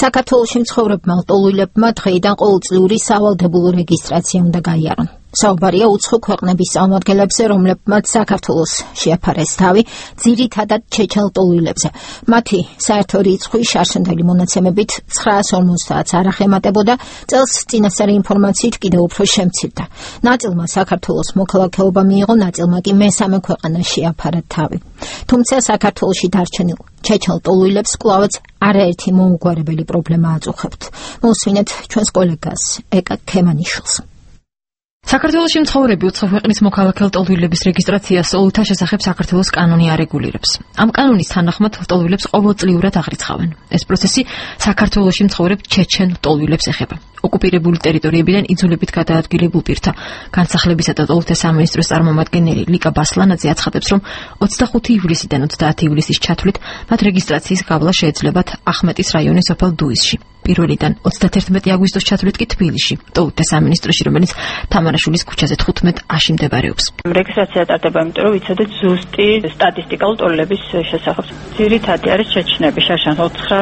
საქართველოში მცხოვრებმა ლტოლვილებმა დღეიდან ყოველწლიური სავალდებულო რეგისტრაცია უნდა გაიარონ. საუბარია უცხო ქვეყნების წარმომადგენლებზე, რომლებმაც საქართველოს შეაფარეს თავი, ძირითადად ჩეჩელ ლტოლვილებზე. მათი საერთო რიცხვი შარშანდელი მონაცემებით 950-ს არ ახემატებოდა, წელს წინასწარი ინფორმაციით კიდევ უფრო შემცირდა. ნაწილმა საქართველოს მოქალაქეობა მიიღო, ნაწილმა კი მესამე ქვეყანაში შეაფარა თავი. თუმცა საქართველოში დარჩენილ ჩეჩელ ლტოლვილებს კვლავაც არაერთი მოუგვარებელი პრობლემა აწუხებთ. მოსვინეთ ჩვენს კოლეგას ეკა ქემანიშვილს. საქართველოში მცხოვრები უცხო ქვეყნის მოქალაქე ლტოლვილების რეგისტრაციას ოლთა შესახებ საქართველოს კანონი არეგულირებს. ამ კანონის თანახმად ლტოლვილებს ყოველწლიურად აღრიცხავენ. ეს პროცესი საქართველოში მცხოვრებ ჩეჩენ ლტოლვილებს ეხება. ოკუპირებული ტერიტორიებიდან იძულებით გადაადგილებულ პირთა განსახლებისა და ლტოლვილთა სამინისტროს წარმომადგენელი ლიკა ბასლანაძე აცხადებს, რომ 25 ივლისიდან 30 ივლისის ჩათვლით მათ რეგისტრაციის გავლა შეეძლებათ ახმეტის რაიონის სოფელ დუისში. პირველიდან 31 აგვისტოს ჩათვლით კი თბილისში, ლტოლვილთა სამინისტროში, რომელიც თამარაშვილის ქუჩაზე 15A-ში მდებარეობს. რეგისტრაცია ტარდება, იმიტომ რომ ვიცოდეთ ზუსტი სტატისტიკა ლტოლვილების შესახებ. ძირითადად არის ჩეჩნები, შარშან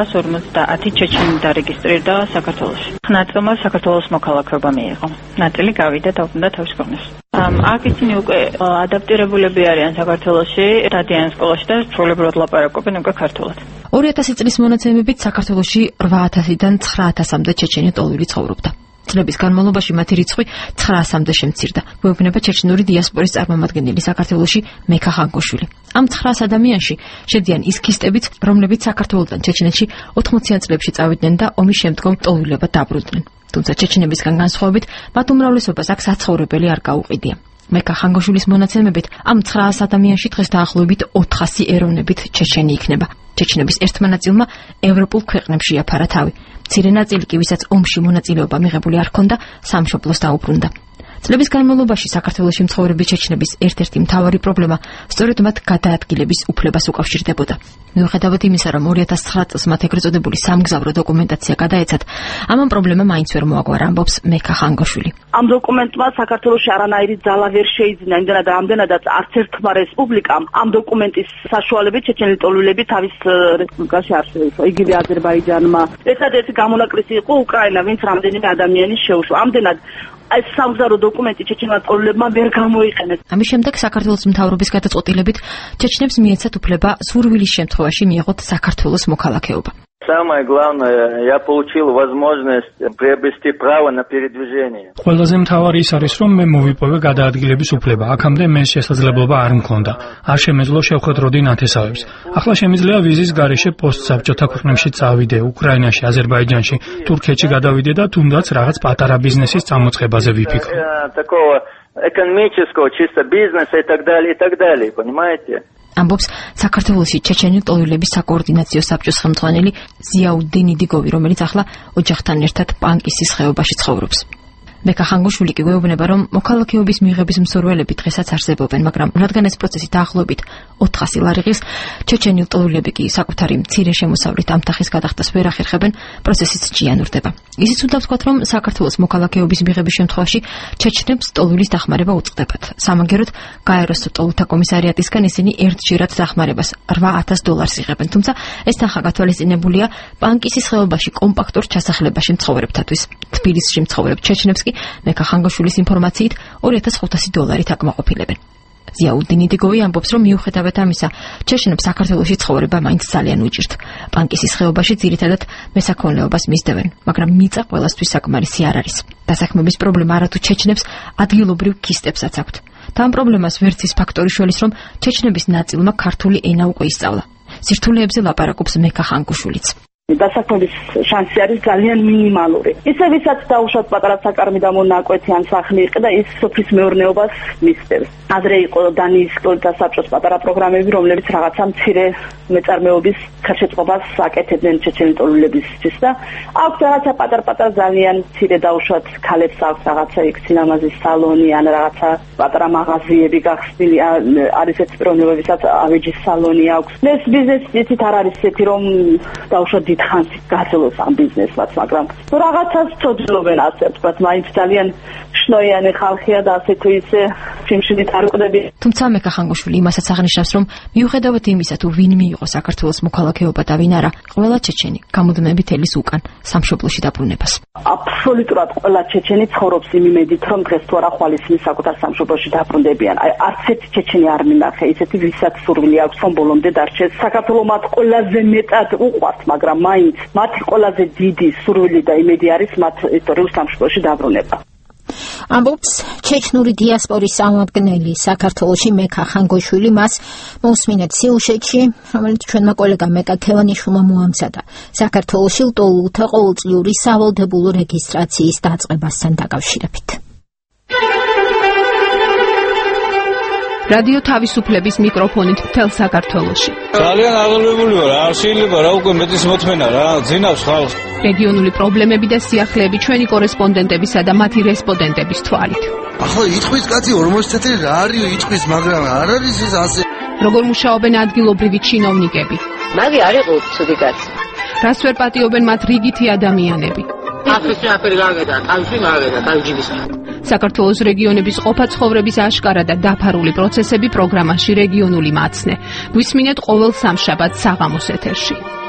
950 ჩეჩენი დარეგისტრირდა საქართველოში. ნაწილმა საქართველოს მოქალაქეობა მიიღო. ნაწილი გავიდა და უნდა თავის ქვეყნას. აქ ისინი უკვე ადაპტირებულები არიან საქართველოში, დადიან სკოლაში და ჩვეულებრივად ლაპარაკობენ უკვე ქართულად. 2000 წლის მონაცემებით საქართველოში 8000-დან 9000-მდე ჩეჩენი ლტოლვილი ცხოვრობდა. წლების განმავლობაში მათი რიცხვი 900-მდე შემცირდა. გვეუბნება ჩეჩნური დიასპორის წარმომადგენელი საქართველოში მეკა ხანგოშვილი. ამ 900 ადამიანში შედიან ის ქისტებიც, რომლებიც საქართველოდან ჩეჩნეთში 80-იან წლებში წავიდნენ და ომის შემდგომ ლტოლვილებად დაბრუნდნენ. თუმცა ჩეჩნებისგან განსხვავებით, მათ უმრავლესობას აქ საცხოვრებელი არ გაუყიდია. მეკა ხანგოშვილის მონაცემებით ამ 900 ადამიანში დღეს დაახლოებით 400 ეროვნებით ჩეჩენი იქნება. ჩეჩნების ერთმა ნაწილმა ევროპულ ქვეყნებში შეაფარა თავი. მცირე ნაწილი კი, ვისაც ომში მონაწილეობა მიღებული არ ჰქონდა, სამშობლოს დაუბრუნდა. წლების განმავლობაში საქართველოში მცხოვრები ჩეჩნების ერთ-ერთი მთავარი პრობლემა სწორედ მათ გადაადგილების უფლებას უკავშირდებოდა. მიუხედავად იმისა, რომ 2009 წელს მათ ეგრეთ წოდებული სამგზავრო დოკუმენტაცია გადაეცათ, ამ პრობლემამ მაინც ვერ მოაგვარა, ამბობს მეკა ხანგოშვილი. ამ დოკუმენტმა საქართველოში არანაირი ძალა ვერ შეიძინა, იმდენად ამდენადაც არც ერთმა რესპუბლიკამ ამ დოკუმენტის საშუალებით ჩეჩენი ლტოლვილები თავის რესპუბლიკაში არ შეეცვალა. იგივე აზერბაიჯანმა. ერთადერთი გამონაკლისი იყო უკრაინა, ვინც რამდენიმე ადამიანის შეუშვა. ამდენად ეს სამგზავრო დოკუმენტი ჩეჩენ ლტოლვილებმა ვერ გამოიყენეს. ამის შემდეგ საქართველოს მთავრობის გადაწყვეტილებით ჩეჩნებს მიეცათ უფლება სურვილის შემთხვევაში მიიღოთ საქართველოს მოქალაქეობა. Самое главное, я получил возможность приобрести право на передвижение. ყველაზე მთავარი ის არის, რომ მე მოვიპოვე გადაადგილების უფლება. აქამდე მე შესაძლებლობა არ მქონდა. არ შემეძლო შევხვედროდი ნათესავებს. ახლა შემიძლია ვიზის გარეშე პოსტსაბჭოთა ქვეყნებში წავიდე, უკრაინაში, აზერბაიჯანში, თურქეთში გადავიდე და თუნდაც რაღაც პატარა ბიზნესის წამოწყებაზე ვიფიქრო. Такого экономического, чисто бизнеса и так далее, понимаете? ამბობს საქართველოში ჩეჩენი ლტოლვილების საკოორდინაციო საბჭოს ხელმძღვანელი ზიაუდინ იდიგოვი, რომელიც ახლა ოჯახთან ერთად პანკისის ხეობაში ცხოვრობს. მეკა ხანგოშვილი კი გვეუბნება, რომ მოქალაქეობის მიღების მსურველები დღესაც არსებობენ, მაგრამ რადგან ეს პროცესი დაახლოებით 400 ლარი ღირს, ჩეჩენი ლტოლვილები კი საკუთარი მცირე შემოსავლით ამ თანხის გადახდას ვერ ახერხებენ, პროცესიც ჭიანურდება. ისიც უნდა ვთქვათ, რომ საქართველოს მოქალაქეობის მიღების შემთხვევაში ჩეჩნებს ლტოლვილის დახმარება უწყდებათ. სამაგეროდ გაეროს ლტოლვილთა კომისარიატისგან ისინი ერთჯერად დახმარებას $8000 იღებენ, თუმცა ეს თანხა გათვალისწინებულია პანკისის ხეობაში კომპაქტურ ჩასახლებაში მცხოვრებთათვის. თბილისში მცხოვრებ ჩეჩნებს კი მეკა ხანგოშვილის ინფორმაციით $2500 აკმაყოფილებენ. ზიაუდინ იდიგოვი ამბობს, რომ მიუხედავად ამისა, ჩეჩნებს საქართველოში ცხოვრება მაინც ძალიან უჭირთ. პანკისის ხეობაში ძირითადად მესაქონლეობას მისდევენ, მაგრამ მიწა ყველასთვის საკმარისი არ არის. დასაქმების პრობლემა არათუ ჩეჩნებს ადგილობრივ ქისტებსაც აქვთ. და ამ პრობლემას ვერც ის ფაქტორი შველის, რომ ჩეჩნების ნაწილმა ქართული ენა უკვე ისწავლა. სირთულეებზე ლაპარაკობს მეკა ხანგოშვილიც. დასაქმების შანსი არის ძალიან მინიმალური. ისე ვისაც დაუშვათ პატარა საკარმი და მონაკვეთი ან სახლი იყო და ის სოფლის მეურნეობას მისდევს. ადრე იყო დანიის ლტოლვილთა საბჭოს პატარა პროგრამები, რომლებიც რაღაცა მცირე მეწარმეობის ხელშეწყობას აკეთებდნენ ჩეჩენი ლტოლვილებისთვის და აქვს რაღაცა პატარ-პატარ ძალიან მცირე დაუშვათ ქალებს აქვს რაღაცა იქ სინამაზის სალონი ან რაღაცა პატარა მაღაზიები გახსნილი არის ეს პიროვნებებისაც ავეჯის სალონი აქვს. ეს ბიზნესი ისიც არ არის ისეთი, რომ დაუშვათ დიდხანს გაძლოს ამ ბიზნესმაც, მაგრამ რაღაცას ცოცხლობენ ასე ვთქვათ, მაინც ძალიან შნოიანი ხალხია და ასე თუ ისე სიმშვიდით არ უყდები. თუმცა მეკა ხანგოშვილი იმასაც აღნიშნავს, რომ მიუხედავად იმისა, თუ ვინ მიიღო საქართველოს მოქალაქეობა და ვინ არა, ყველა ჩეჩენი გამუდმებით ელის უკან სამშობლოში დაბრუნებას. აბსოლუტურად ყველა ჩეჩენი ცხოვრობს იმ იმედით, რომ დღეს თუ არა ხვალისმის საკუთარ სამშობლოში დაბრუნდებიან. არც ერთი ჩეჩენი არ მინახე, ისეთი ვისაც სურვილი აქვს, რომ ბოლომდე დარჩეს. საქართველოს მათ ყველაზე მეტად უყვართ, მაგრამ მაინც მათი ყველაზე დიდი სურვილი და იმედი არის მათ ისტორიულ სამშობლოში დაბრუნება. ამბობს ჩეჩნური დიასპორის წარმომადგენელი საქართველოში მეკა ხანგოშვილი, მას მოусმინეთ სიუჟეტში, რომელიც ჩვენმა კოლეგამ მეკა თევანიშვილმა მოამზადა საქართველოში ლტოლვილთა ყოველწლიური სავალდებულო რეგისტრაციის დაწყებასთან დაკავშირებით. რადიო თავისუფლების მიკროფონით მთელ საქართველოში. ძალიან აღელვებული ვარ, არ შეიძლება რა უკვე მეტის მოთმენა რა, ძინავს ხალხს. რეგიონული პრობლემები და სიახლეები ჩვენი კორესპონდენტებისა და მათი რესპონდენტების თვალით. ახლა იტყვის კაცი 40 წელი რა არის იტყვის, მაგრამ არ არის ეს ასე. როგორ მუშაობენ ადგილობრივი ჩინოვნიკები? მაგი არ იყო ცუდი კაცი. რას ვერ პატიობენ მათ რიგითი ადამიანები? ახლა აფერი გაგედა, თავში გაგედა, თავჯიბის. საქართველოს რეგიონების ყოფა ცხოვრების აშკარა და დაფარული პროცესები პროგრამაში რეგიონული მაცნე. გვისმინეთ ყოველ სამშაბათს საღამოს ეთერში.